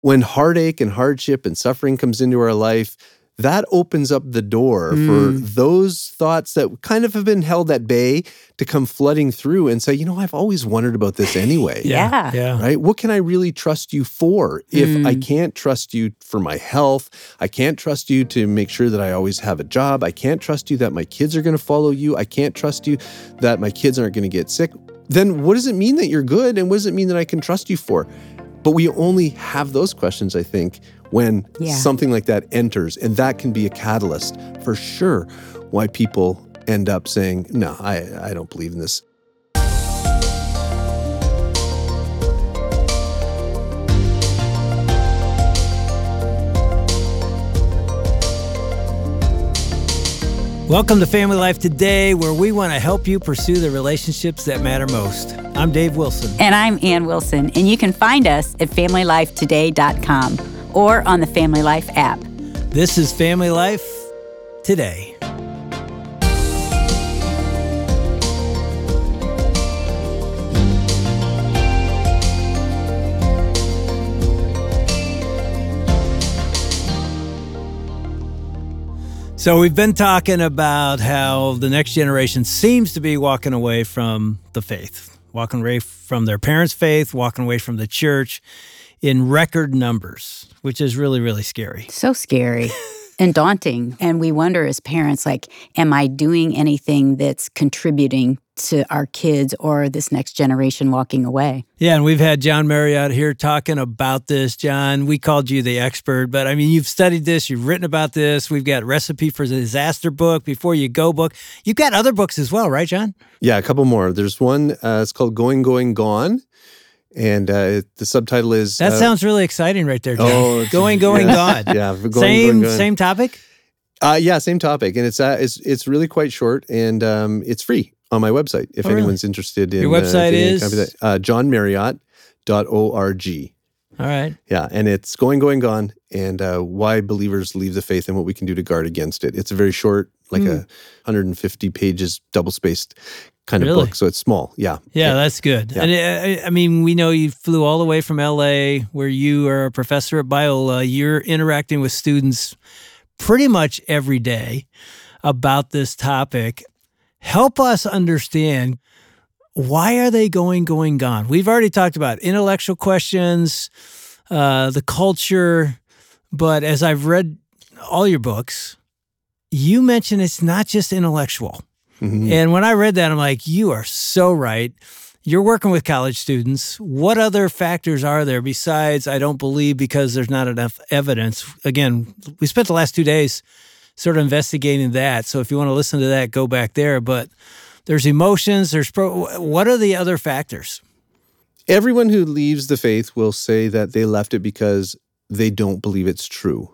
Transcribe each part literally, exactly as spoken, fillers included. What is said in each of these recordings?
when heartache and hardship and suffering comes into our life, that opens up the door mm. for those thoughts that kind of have been held at bay to come flooding through and say, you know, I've always wondered about this anyway. yeah. yeah. Right? What can I really trust you for if mm. I can't trust you for my health? I can't trust you to make sure that I always have a job. I can't trust you that my kids are going to follow you. I can't trust you that my kids aren't going to get sick. Then what does it mean that you're good? And what does it mean that I can trust you for? But we only have those questions, I think, when yeah. something like that enters. And that can be a catalyst for sure why people end up saying, no, I, I don't believe in this. Welcome to Family Life Today, where we want to help you pursue the relationships that matter most. I'm Dave Wilson. And I'm Ann Wilson. And you can find us at family life today dot com or on the Family Life app. This is Family Life Today. So we've been talking about how the next generation seems to be walking away from the faith, walking away from their parents' faith, walking away from the church in record numbers, which is really, really scary. So scary and daunting. And we wonder as parents, like, am I doing anything that's contributing to our kids or this next generation walking away? Yeah, and we've had John Marriott here talking about this. John, we called you the expert, but I mean, you've studied this, you've written about this. We've got Recipe for Disaster book, Before You Go book. You've got other books as well, right, John? Yeah, a couple more. There's one, uh, it's called Going, Going, Gone. And uh, the subtitle is... That uh, sounds really exciting right there, John. Oh, going, going, yes. gone. Yeah, going, same, going, gone. Same topic? Uh, yeah, same topic. And it's uh, it's it's really quite short, and um, it's free on my website if oh, really? anyone's interested in... Your website uh, is? Uh, john marriott dot org. All right. Yeah, and it's Going, Going, Gone, and uh, why believers leave the faith and what we can do to guard against it. It's a very short, like mm. a one hundred fifty pages, double-spaced kind of really? book, so it's small. Yeah. Yeah, that's good. Yeah. And I, I mean, we know you flew all the way from L A, where you are a professor at Biola. You're interacting with students pretty much every day about this topic. Help us understand, why are they going, going, gone? We've already talked about intellectual questions, uh, the culture, but as I've read all your books, you mention it's not just intellectual. Mm-hmm. And when I read that, I'm like, you are so right. You're working with college students. What other factors are there besides I don't believe because there's not enough evidence? Again, we spent the last two days sort of investigating that. So if you want to listen to that, go back there. But there's emotions. There's pro- what are the other factors? Everyone who leaves the faith will say that they left it because they don't believe it's true.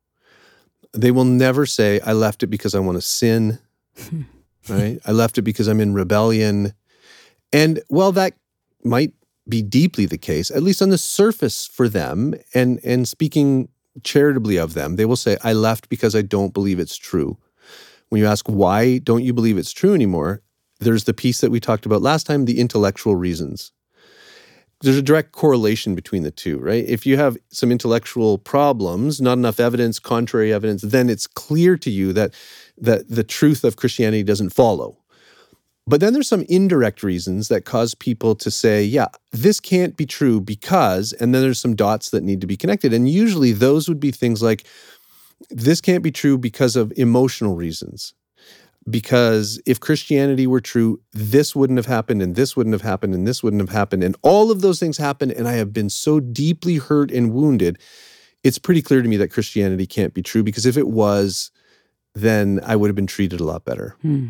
They will never say, I left it because I want to sin. Right? I left it because I'm in rebellion. And while that might be deeply the case, at least on the surface for them, and, and speaking charitably of them, they will say, I left because I don't believe it's true. When you ask, why don't you believe it's true anymore? There's the piece that we talked about last time, the intellectual reasons. There's a direct correlation between the two, right? If you have some intellectual problems, not enough evidence, contrary evidence, then it's clear to you that, that the truth of Christianity doesn't follow. But then there's some indirect reasons that cause people to say, yeah, this can't be true because, and then there's some dots that need to be connected. And usually those would be things like, this can't be true because of emotional reasons. Because if Christianity were true, this wouldn't have happened, and this wouldn't have happened, and this wouldn't have happened, and all of those things happened, and I have been so deeply hurt and wounded, it's pretty clear to me that Christianity can't be true, because if it was, then I would have been treated a lot better. Hmm.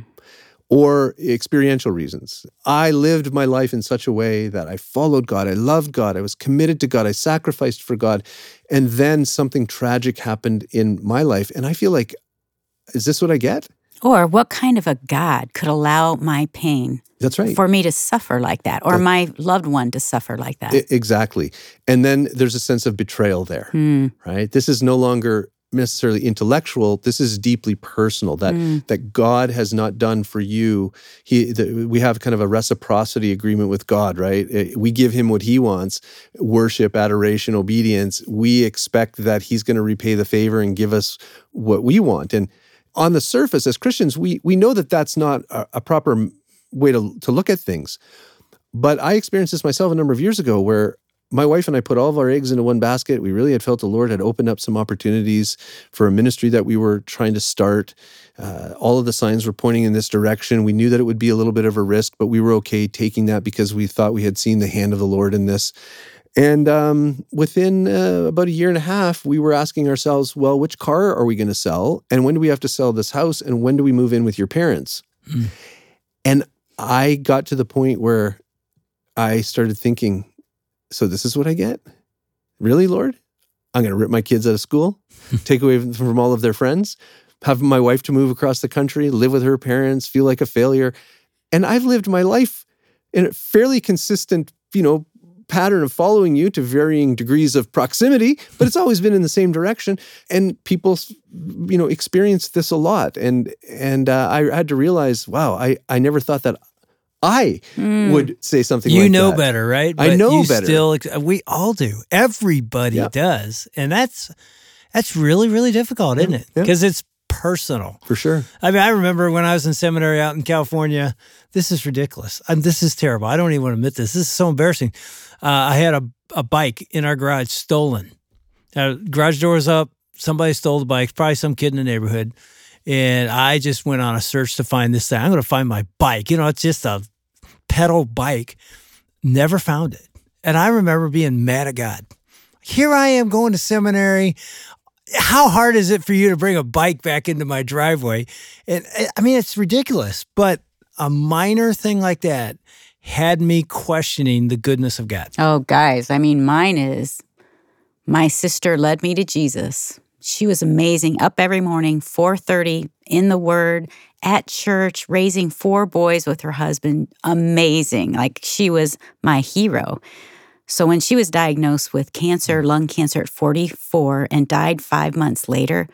Or experiential reasons. I lived my life in such a way that I followed God, I loved God, I was committed to God, I sacrificed for God, and then something tragic happened in my life, and I feel like, is this what I get? Or what kind of a God could allow my pain That's right. for me to suffer like that, or that, my loved one to suffer like that? I, exactly. And then there's a sense of betrayal there, mm. right? This is no longer necessarily intellectual. This is deeply personal, that mm. that God has not done for you. He, the, we have kind of a reciprocity agreement with God, right? We give him what he wants, worship, adoration, obedience. We expect that he's going to repay the favor and give us what we want. And on the surface, as Christians, we we know that that's not a, a proper way to, to look at things. But I experienced this myself a number of years ago where my wife and I put all of our eggs into one basket. We really had felt the Lord had opened up some opportunities for a ministry that we were trying to start. Uh, all of the signs were pointing in this direction. We knew that it would be a little bit of a risk, but we were okay taking that because we thought we had seen the hand of the Lord in this. And um, within uh, about a year and a half, we were asking ourselves, well, which car are we going to sell? And when do we have to sell this house? And when do we move in with your parents? Mm. And I got to the point where I started thinking, so this is what I get? Really, Lord? I'm going to rip my kids out of school, take away from, from all of their friends, have my wife to move across the country, live with her parents, feel like a failure. And I've lived my life in a fairly consistent, you know, pattern of following you to varying degrees of proximity, but it's always been in the same direction. And people, you know, experience this a lot. And and uh, I had to realize, wow, I, I never thought that I mm. would say something you like that. You know better, right? I but know you better. Still, we all do. Everybody yeah. does. And that's that's really, really difficult, yeah. isn't it? Because yeah. it's personal. For sure. I mean, I remember when I was in seminary out in California, this is ridiculous. I mean, this is terrible. I don't even want to admit this. This is so embarrassing. Uh, I had a, a bike in our garage stolen. Uh, garage door was up. Somebody stole the bike, probably some kid in the neighborhood. And I just went on a search to find this thing. I'm going to find my bike. You know, it's just a pedal bike. Never found it. And I remember being mad at God. Here I am going to seminary. How hard is it for you to bring a bike back into my driveway? And I mean, it's ridiculous. But a minor thing like that had me questioning the goodness of God. Oh, guys, I mean, mine is my sister led me to Jesus. She was amazing. Up every morning, four thirty, in the Word, at church, raising four boys with her husband. Amazing. Like, she was my hero. So when she was diagnosed with cancer, lung cancer at forty-four, and died five months later,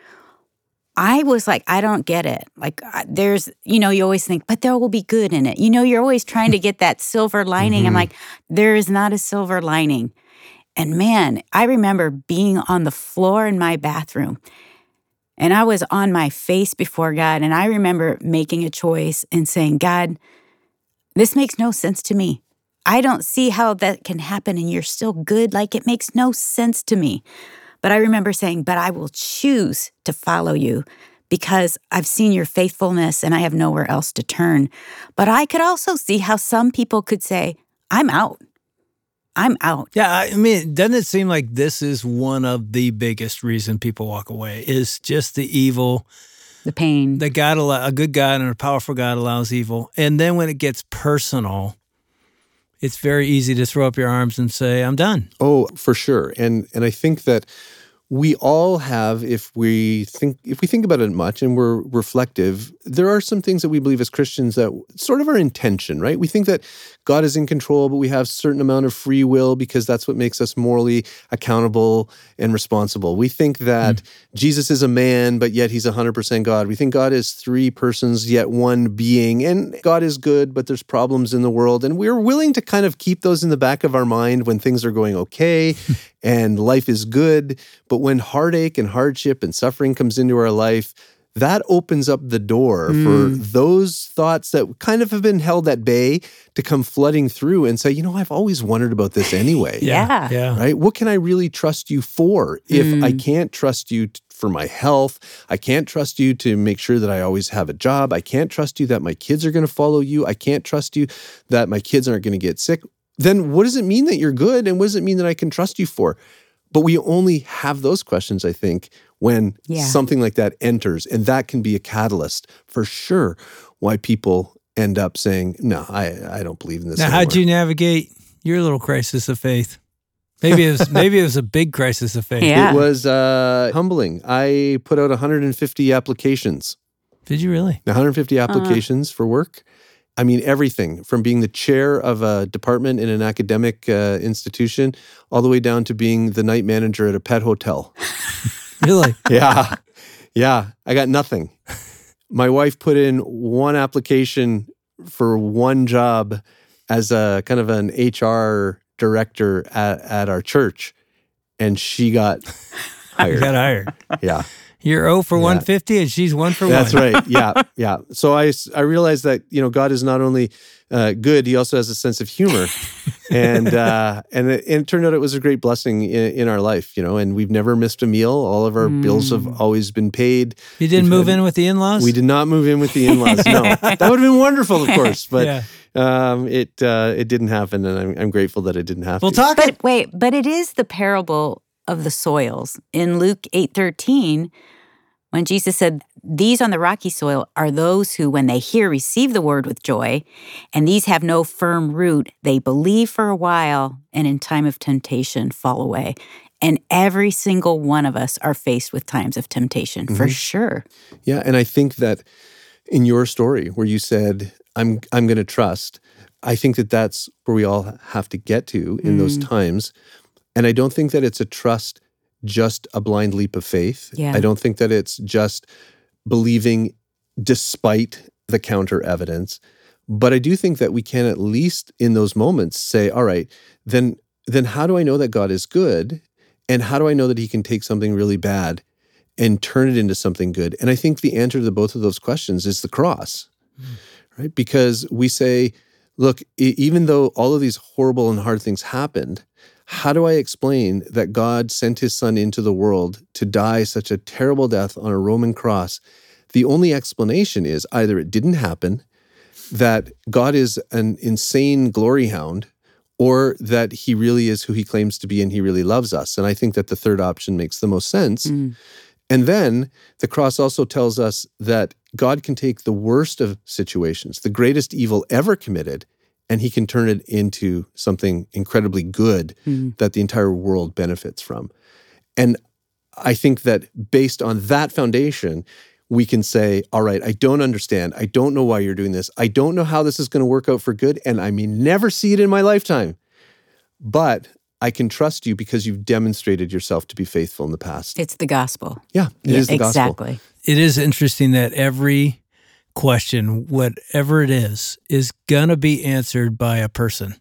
I was like, I don't get it. Like, there's, you know, you always think, but there will be good in it. You know, you're always trying to get that silver lining. Mm-hmm. I'm like, there is not a silver lining. And man, I remember being on the floor in my bathroom, and I was on my face before God. And I remember making a choice and saying, God, this makes no sense to me. I don't see how that can happen, and you're still good. Like, it makes no sense to me. But I remember saying, but I will choose to follow you because I've seen your faithfulness and I have nowhere else to turn. But I could also see how some people could say, I'm out. I'm out. Yeah, I mean, doesn't it seem like this is one of the biggest reasons people walk away is just the evil, the pain. That God, a good God and a powerful God allows evil. And then when it gets personal, it's very easy to throw up your arms and say, I'm done. Oh, for sure. And and I think that we all have, if we think if we think about it much and we're reflective, there are some things that we believe as Christians that sort of are in tension, right? We think that God is in control, but we have a certain amount of free will because that's what makes us morally accountable and responsible. We think that mm. Jesus is a man, but yet he's one hundred percent God. We think God is three persons, yet one being, and God is good, but there's problems in the world. And we're willing to kind of keep those in the back of our mind when things are going okay and life is good. But when heartache and hardship and suffering comes into our life, that opens up the door mm. for those thoughts that kind of have been held at bay to come flooding through and say, you know, I've always wondered about this anyway. yeah. yeah. Right? What can I really trust you for if mm. I can't trust you t- for my health? I can't trust you to make sure that I always have a job. I can't trust you that my kids are going to follow you. I can't trust you that my kids aren't going to get sick. Then what does it mean that you're good? And what does it mean that I can trust you for? But we only have those questions, I think, when yeah. something like that enters. And that can be a catalyst for sure why people end up saying, no, I, I don't believe in this Now, anymore. How'd you navigate your little crisis of faith? Maybe it was maybe it was a big crisis of faith. Yeah. It was uh, humbling. I put out one hundred fifty applications. Did you really? one hundred fifty applications uh-huh. for work. I mean, everything from being the chair of a department in an academic uh, institution all the way down to being the night manager at a pet hotel. Really? Yeah. Yeah. I got nothing. My wife put in one application for one job as a kind of an H R director at, at our church, and she got hired. You got hired. Yeah. You're zero for Yeah. one fifty and she's one for That's one. right. Yeah. Yeah. So I, I realized that, you know, God is not only uh, good, he also has a sense of humor. and uh, and, it, and it turned out it was a great blessing in, in our life, you know, and we've never missed a meal. All of our mm. bills have always been paid. You didn't We've move had, in with the in-laws? We did not move in with the in-laws, no. That would have been wonderful, of course, but yeah. um, it uh, it didn't happen, and I'm, I'm grateful that it didn't happen. We'll talk. But wait, but it is the parable of the soils. In Luke eight thirteen, when Jesus said, "These on the rocky soil are those who, when they hear, receive the word with joy, and these have no firm root. They believe for a while, and in time of temptation fall away." And every single one of us are faced with times of temptation, mm-hmm. for sure. Yeah, and I think that in your story where you said, I'm I'm going to trust, I think that that's where we all have to get to in mm. those times. And I don't think that it's a trust, just a blind leap of faith. Yeah. I don't think that it's just believing despite the counter evidence. But I do think that we can at least in those moments say, all right, then then how do I know that God is good? And how do I know that he can take something really bad and turn it into something good? And I think the answer to both of those questions is the cross, mm. right? Because we say, look, even though all of these horrible and hard things happened, how do I explain that God sent his son into the world to die such a terrible death on a Roman cross? The only explanation is either it didn't happen, that God is an insane glory hound, or that he really is who he claims to be and he really loves us. And I think that the third option makes the most sense. Mm. And then the cross also tells us that God can take the worst of situations, the greatest evil ever committed, and he can turn it into something incredibly good mm. that the entire world benefits from. And I think that based on that foundation, we can say, all right, I don't understand. I don't know why you're doing this. I don't know how this is going to work out for good, and I may never see it in my lifetime. But I can trust you because you've demonstrated yourself to be faithful in the past. It's the gospel. Yeah, it yeah, is the gospel. Exactly. It is interesting that every question, whatever it is, is going to be answered by a person.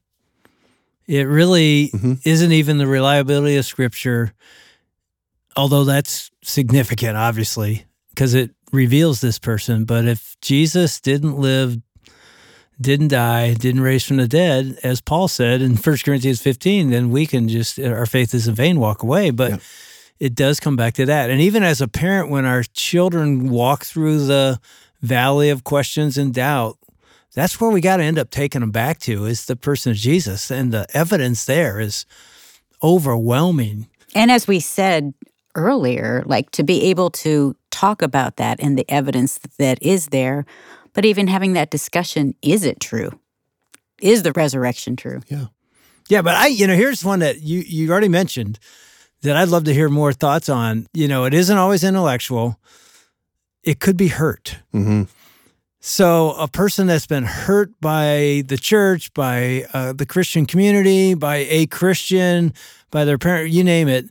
It really mm-hmm. isn't even the reliability of Scripture, although that's significant, obviously, because it reveals this person. But if Jesus didn't live, didn't die, didn't raise from the dead, as Paul said in First Corinthians fifteen, then we can just, our faith is in vain, walk away. But yeah. it does come back to that. And even as a parent, when our children walk through the valley of questions and doubt, that's where we got to end up taking them back to, is the person of Jesus. And the evidence there is overwhelming. And as we said earlier, like to be able to talk about that and the evidence that is there, but even having that discussion, is it true? Is the resurrection true? Yeah. Yeah, but I, you know, here's one that you, you already mentioned that I'd love to hear more thoughts on. You know, it isn't always intellectual. It could be hurt. Mm-hmm. So a person that's been hurt by the church, by uh, the Christian community, by a Christian, by their parent, you name it,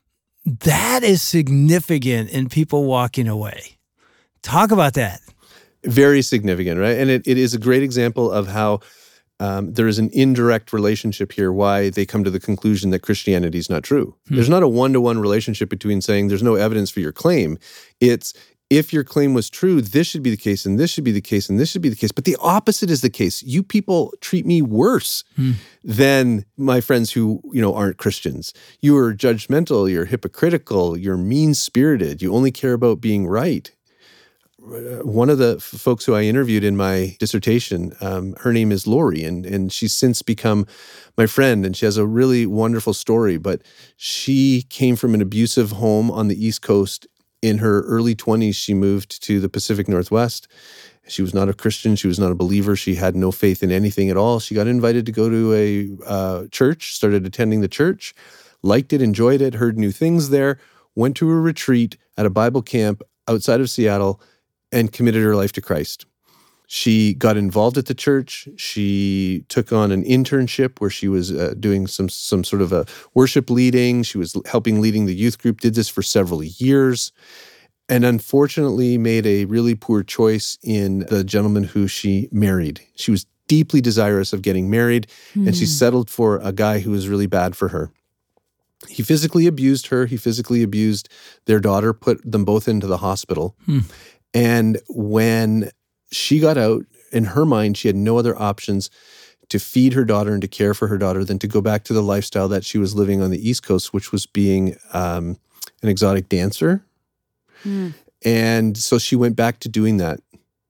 that is significant in people walking away. Talk about that. Very significant, right? And it, it is a great example of how um, there is an indirect relationship here, why they come to the conclusion that Christianity is not true. Hmm. There's not a one-to-one relationship between saying there's no evidence for your claim. It's, if your claim was true, this should be the case, and this should be the case, and this should be the case. But the opposite is the case. You people treat me worse hmm. than my friends who, you know, aren't Christians. You are judgmental, you're hypocritical, you're mean-spirited, you only care about being right. One of the f- folks who I interviewed in my dissertation, um, her name is Lori, and, and she's since become my friend, and she has a really wonderful story. But she came from an abusive home on the East Coast. In her early twenties, she moved to the Pacific Northwest. She was not a Christian. She was not a believer. She had no faith in anything at all. She got invited to go to a uh, church, started attending the church, liked it, enjoyed it, heard new things there, went to a retreat at a Bible camp outside of Seattle, and committed her life to Christ. She got involved at the church. She took on an internship where she was uh, doing some some sort of a worship leading. She was helping leading the youth group, did this for several years, and unfortunately made a really poor choice in the gentleman who she married. She was deeply desirous of getting married, mm. and she settled for a guy who was really bad for her. He physically abused her. He physically abused their daughter, put them both into the hospital. Mm. And when she got out, in her mind, she had no other options to feed her daughter and to care for her daughter than to go back to the lifestyle that she was living on the East Coast, which was being um, an exotic dancer. Mm. And so she went back to doing that.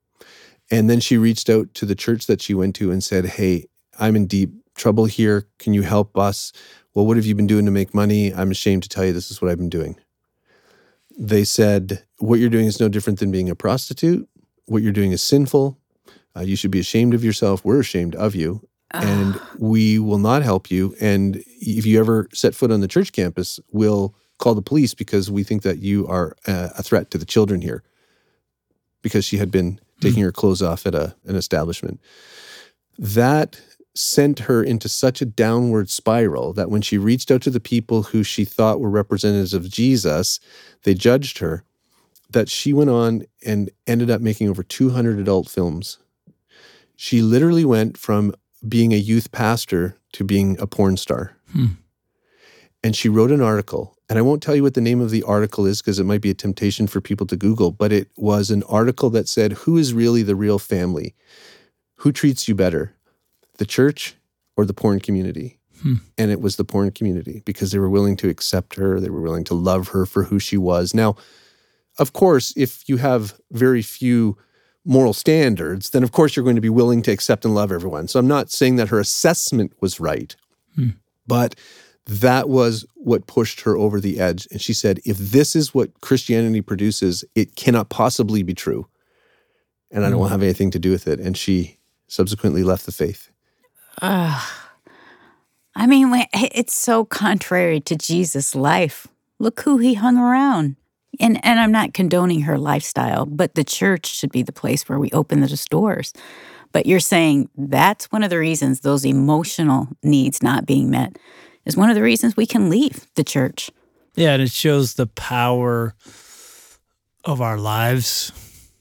And then she reached out to the church that she went to and said, hey, I'm in deep trouble here. Can you help us? Well, what have you been doing to make money? I'm ashamed to tell you this is what I've been doing. They said, what you're doing is no different than being a prostitute. What you're doing is sinful. Uh, you should be ashamed of yourself. We're ashamed of you. Uh. And we will not help you. And if you ever set foot on the church campus, we'll call the police because we think that you are a, a threat to the children here. Because she had been taking mm-hmm. her clothes off at a, an establishment. That sent her into such a downward spiral that when she reached out to the people who she thought were representatives of Jesus, they judged her, that she went on and ended up making over two hundred adult films. She literally went from being a youth pastor to being a porn star. Hmm. And she wrote an article, and I won't tell you what the name of the article is because it might be a temptation for people to Google, but it was an article that said, who is really the real family? Who treats you better? The church or the porn community? Hmm. And it was the porn community because they were willing to accept her. They were willing to love her for who she was. Now, of course, if you have very few moral standards, then of course you're going to be willing to accept and love everyone. So I'm not saying that her assessment was right, hmm. but that was what pushed her over the edge. And she said, if this is what Christianity produces, it cannot possibly be true. And I don't want to have anything to do with it. And she subsequently left the faith. Uh, I mean, it's so contrary to Jesus' life. Look who he hung around. And and I'm not condoning her lifestyle, but the church should be the place where we open those doors. But you're saying that's one of the reasons those emotional needs not being met is one of the reasons we can leave the church. Yeah, and it shows the power of our lives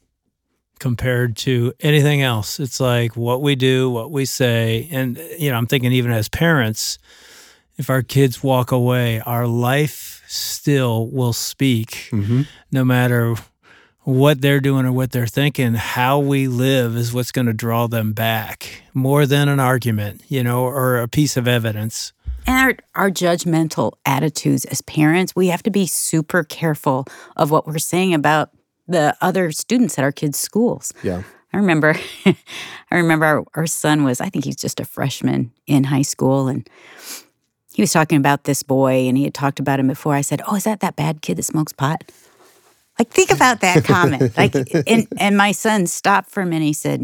compared to anything else. It's like what we do, what we say. And, you know, I'm thinking even as parents, if our kids walk away, our life still will speak, mm-hmm. no matter what they're doing or what they're thinking. How we live is what's going to draw them back more than an argument, you know, or a piece of evidence. And our, our judgmental attitudes as parents, we have to be super careful of what we're saying about the other students at our kids' schools. Yeah. I remember I remember our, our son was, I think he's just a freshman in high school, and he was talking about this boy, and he had talked about him before. I said, oh, is that that bad kid that smokes pot? Like, think about that comment. Like, and, and my son stopped for a minute. He said,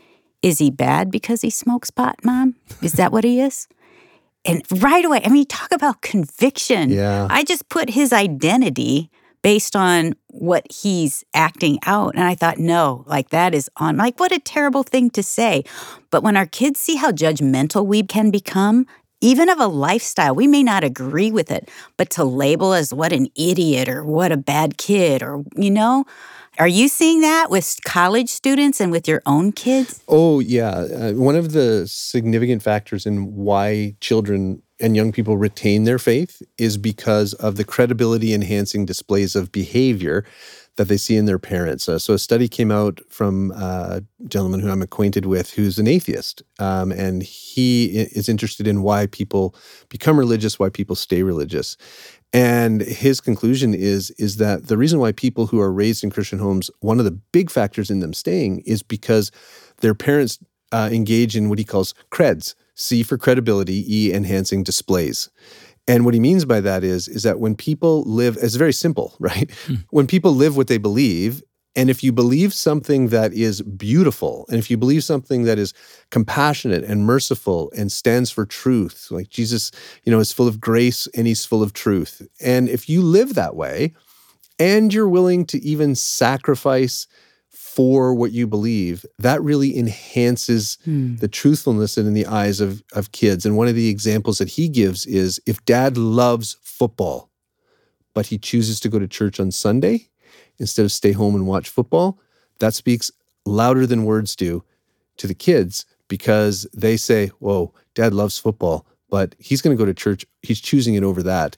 is he bad because he smokes pot, Mom? Is that what he is? And right away, I mean, talk about conviction. Yeah. I just put his identity based on what he's acting out. And I thought, no, like that is on, like what a terrible thing to say. But when our kids see how judgmental we can become, even of a lifestyle, we may not agree with it, but to label as what an idiot or what a bad kid or, you know, are you seeing that with college students and with your own kids? Oh, yeah. Uh, one of the significant factors in why children and young people retain their faith is because of the credibility-enhancing displays of behavior that they see in their parents. Uh, so a study came out from a gentleman who I'm acquainted with who's an atheist, um, and he is interested in why people become religious, why people stay religious. And his conclusion is, is that the reason why people who are raised in Christian homes, one of the big factors in them staying is because their parents uh, engage in what he calls creds, C for credibility, E enhancing displays. And what he means by that is, is that when people live, it's very simple, right? Hmm. When people live what they believe, and if you believe something that is beautiful, and if you believe something that is compassionate and merciful and stands for truth, like Jesus, you know, is full of grace and he's full of truth. And if you live that way, and you're willing to even sacrifice for what you believe, that really enhances Hmm. the truthfulness in the eyes of, of kids. And one of the examples that he gives is if dad loves football, but he chooses to go to church on Sunday instead of stay home and watch football, that speaks louder than words do to the kids, because they say, whoa, dad loves football, but he's going to go to church. He's choosing it over that.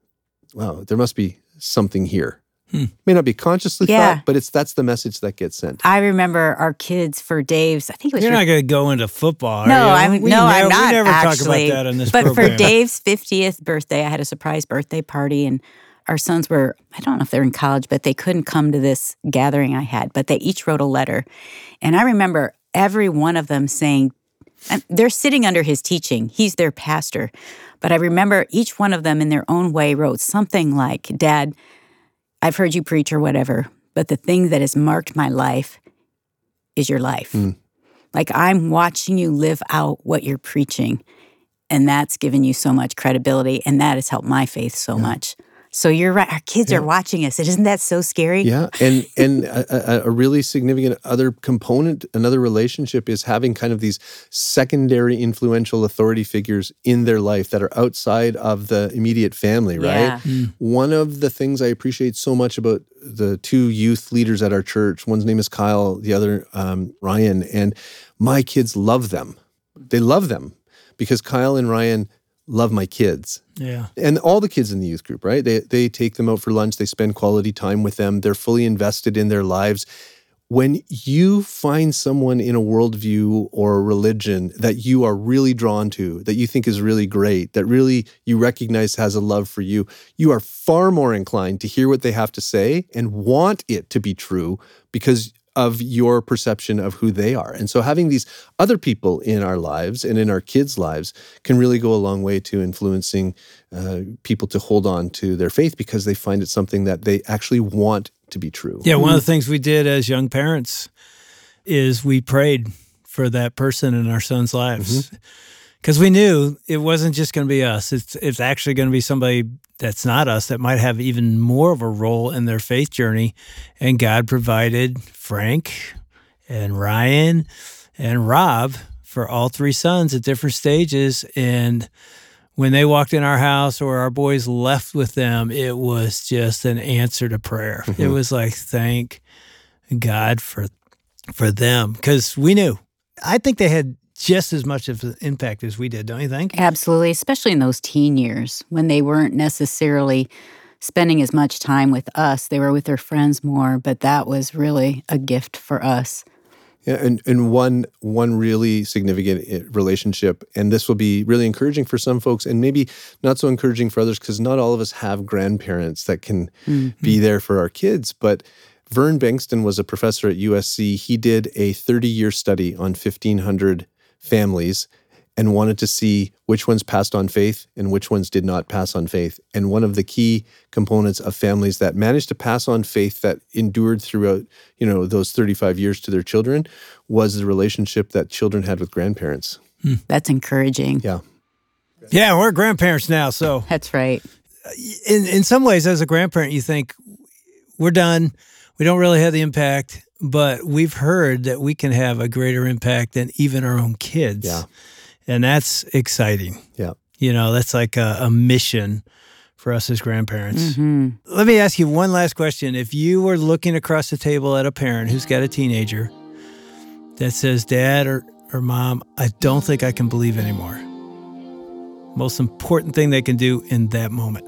Wow, there must be something here. Hmm. May not be consciously Yeah. thought, but it's that's the message that gets sent. I remember our kids for Dave's, I think it was You're for not going to go into football, are No, you? I'm We no, never, I'm not We never actually. talk about that on this but program. for Dave's fiftieth birthday, I had a surprise birthday party, and our sons were, I don't know if they're in college, but they couldn't come to this gathering I had, but they each wrote a letter. And I remember every one of them saying, and they're sitting under his teaching. He's their pastor. But I remember each one of them in their own way wrote something like, Dad, I've heard you preach or whatever, but the thing that has marked my life is your life. Mm. Like, I'm watching you live out what you're preaching, and that's given you so much credibility, and that has helped my faith so Yeah. much. So you're right. Our kids Yeah. are watching us. Isn't that so scary? Yeah, and and a, a- a really significant other component, another relationship is having kind of these secondary influential authority figures in their life that are outside of the immediate family, right? Yeah. One of the things I appreciate so much about the two youth leaders at our church, one's name is Kyle, the other um, Ryan, and my kids love them. They love them because Kyle and Ryan love my kids. Yeah. And all the kids in the youth group, right? They they take them out for lunch. They spend quality time with them. They're fully invested in their lives. When you find someone in a worldview or a religion that you are really drawn to, that you think is really great, that really you recognize has a love for you, you are far more inclined to hear what they have to say and want it to be true because of your perception of who they are. And so having these other people in our lives and in our kids' lives can really go a long way to influencing uh, people to hold on to their faith because they find it something that they actually want to be true. Yeah, one of the things we did as young parents is we prayed for that person in our sons' lives. Because we knew it wasn't just going to be us. It's it's actually going to be somebody that's not us that might have even more of a role in their faith journey. And God provided Frank and Ryan and Rob for all three sons at different stages. And when they walked in our house or our boys left with them, it was just an answer to prayer. Mm-hmm. It was like, thank God for for them. Because we knew. I think they had just as much of an impact as we did, don't you think? Absolutely, especially in those teen years when they weren't necessarily spending as much time with us. They were with their friends more, but that was really a gift for us. Yeah, and, and one one really significant relationship, and this will be really encouraging for some folks and maybe not so encouraging for others because not all of us have grandparents that can Mm-hmm. be there for our kids. But Vern Bankston was a professor at U S C. He did a thirty-year study on fifteen hundred families and wanted to see which ones passed on faith and which ones did not pass on faith. And one of the key components of families that managed to pass on faith that endured throughout, you know, those thirty-five years to their children was the relationship that children had with grandparents. That's encouraging. Yeah. Yeah, we're grandparents now. So That's right. in, in some ways, as a grandparent, you think, we're done. We don't really have the impact. But we've heard that we can have a greater impact than even our own kids. Yeah. And that's exciting. Yeah. You know, that's like a, a mission for us as grandparents. Hmm. Let me ask you one last question. If you were looking across the table at a parent who's got a teenager that says, Dad or, or Mom, I don't think I can believe anymore. Most important thing they can do in that moment.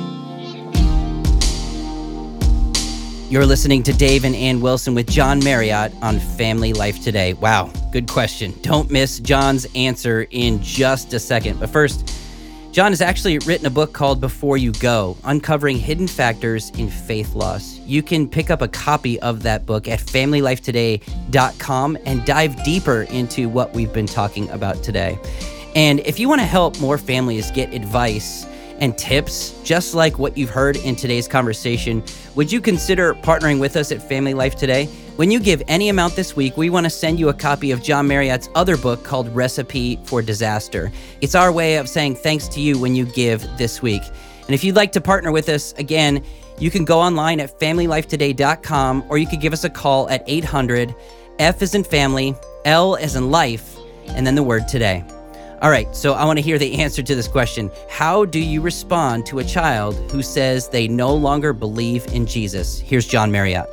You're listening to Dave and Ann Wilson with John Marriott on Family Life Today. Wow, good question. Don't miss John's answer in just a second. But first, John has actually written a book called Before You Go, Uncovering Hidden Factors in Faith Loss. You can pick up a copy of that book at family life today dot com and dive deeper into what we've been talking about today. And if you want to help more families get advice and tips, just like what you've heard in today's conversation, would you consider partnering with us at Family Life Today? When you give any amount this week, we want to send you a copy of John Marriott's other book called Recipe for Disaster. It's our way of saying thanks to you when you give this week. And if you'd like to partner with us, again, you can go online at family life today dot com, or you could give us a call at eight hundred, F as in family, L as in life, and then the word today. All right, so I want to hear the answer to this question. How do you respond to a child who says they no longer believe in Jesus? Here's John Marriott.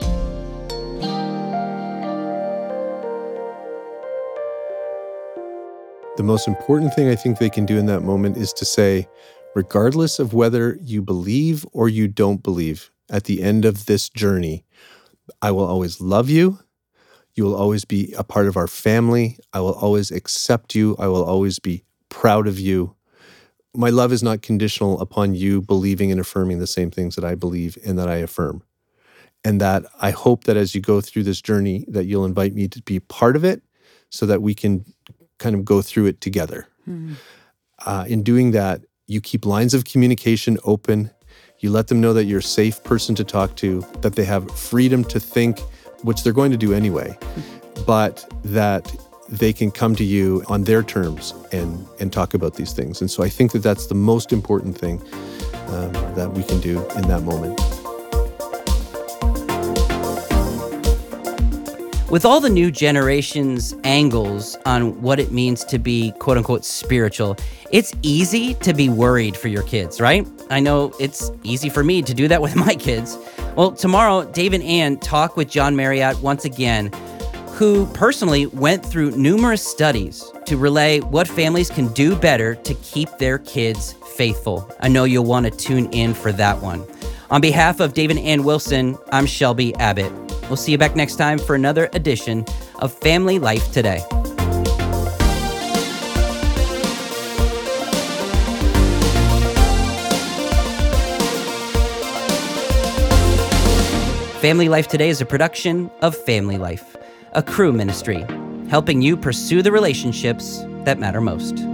The most important thing I think they can do in that moment is to say, regardless of whether you believe or you don't believe, at the end of this journey, I will always love you. You will always be a part of our family. I will always accept you. I will always be proud of you. My love is not conditional upon you believing and affirming the same things that I believe and that I affirm. And that I hope that as you go through this journey, that you'll invite me to be part of it so that we can kind of go through it together. Mm-hmm. Uh, in doing that, you keep lines of communication open. You let them know that you're a safe person to talk to, that they have freedom to think, which they're going to do anyway, but that they can come to you on their terms and, and talk about these things. And so I think that that's the most important thing um, that we can do in that moment. With all the new generation's angles on what it means to be quote unquote spiritual, it's easy to be worried for your kids, right? I know it's easy for me to do that with my kids. Well, tomorrow, Dave and Ann talk with John Marriott once again, who personally went through numerous studies to relay what families can do better to keep their kids faithful. I know you'll want to tune in for that one. On behalf of Dave and Ann Wilson, I'm Shelby Abbott. We'll see you back next time for another edition of Family Life Today. Family Life Today is a production of Family Life, a Cru ministry, helping you pursue the relationships that matter most.